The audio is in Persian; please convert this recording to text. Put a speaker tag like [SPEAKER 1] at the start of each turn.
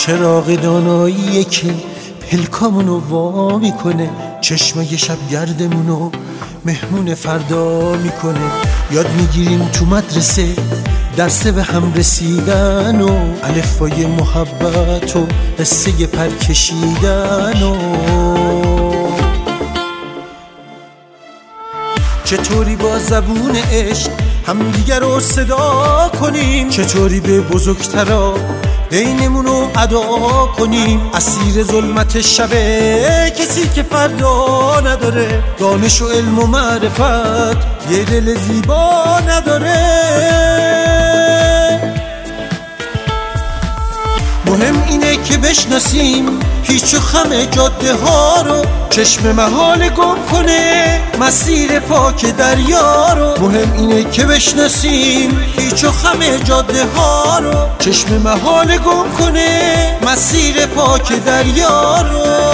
[SPEAKER 1] چراغ داناییه که پلکامونو وا میکنه، چشمای شبگردمونو مهمون فردا میکنه. یاد میگیریم تو مدرسه درسه به هم رسیدن و الفبای محبت و قصه پر کشیدن و چطوری با زبون عشق همدیگه رو صدا کنیم، چطوری به بزرگترا بینمونو ادا کنیم. اسیر ظلمت شبه کسی که فردا نداره، دانش و علم و معرفت یه دل زیبا نداره. مهم اینه که بشناسیم پیچ و خم جاده ها رو، چشم محال گم کنه مسیر پاک دریا رو. مهم اینه که بشناسیم پیچ و خم جاده ها رو، چشم محال گم کنه مسیر پاک دریا رو.